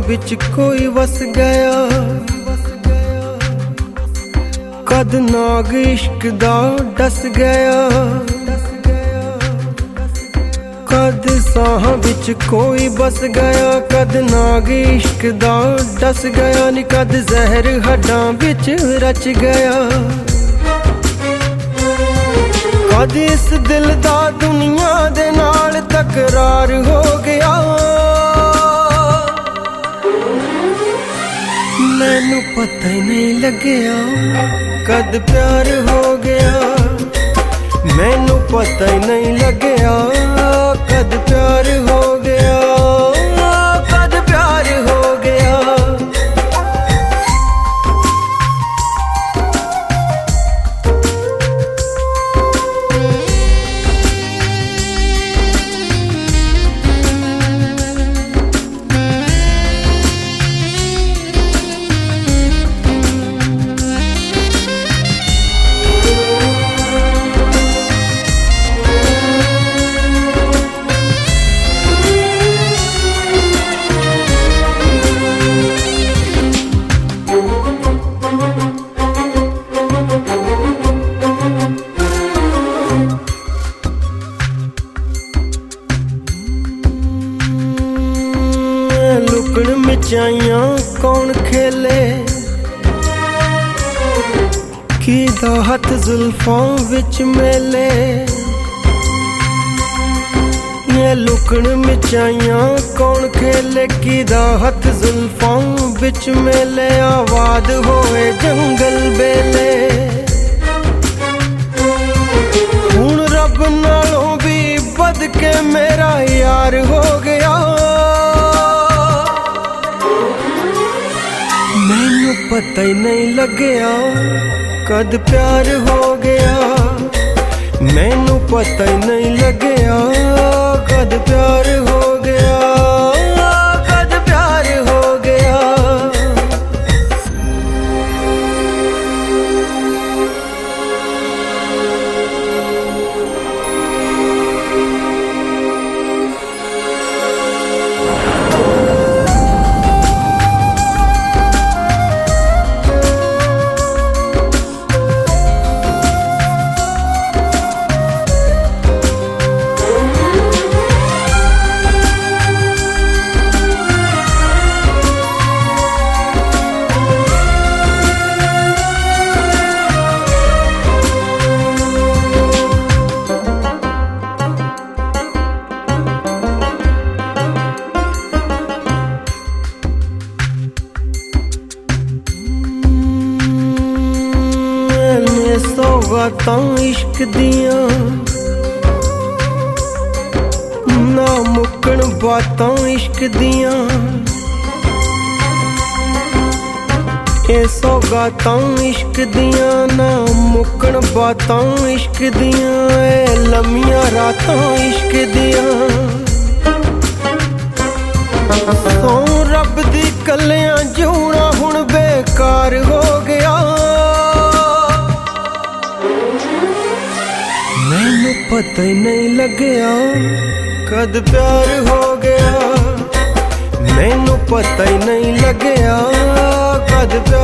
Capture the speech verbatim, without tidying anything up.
बिच कोई वस गया। कद नाग इश्क दा डस गया, कद साह बिच कोई बस गया। कद नाग इश्क दा डस गया नी कद जहर हड्डां बिच रच गया। कद इस दिल दा दुनिया दे नाल तकरार हो गया। मैनू पता ही नहीं लगया कद प्यार हो गया। मैनू पता ही नहीं लगया कद प्यार हो गया, कद प्यार हो गया। लुकण मिचाइयां कौन खेले, किदा हथ जुल्फां विच मेले। ये लुकण मिचाइयां कौन खेले, किदा हथ जुल्फां विच मेले। आवाज होए जंगल बेले, हुण रब नालों भी बद के मेरा यार हो गया। मैनू पता ही नहीं लगया कद प्यार हो गया। मैनू पता ही नहीं लगया कद प्यार हो गया, कद प्यार हो गया। सौगातां इश्क दियां ना मुक्कण बातां इश्क दियां। ए सौगातां इश्क दियां ना मुक्कण बातां इश्क दियां। ए लम्मियां रातां इश्क दियां, सौ रब दी कलियां जूना हुण बेकार हो गया। मैनू पता ही नहीं लगया कद प्यार हो गया। मैनू पता ही नहीं लगया कद प्यार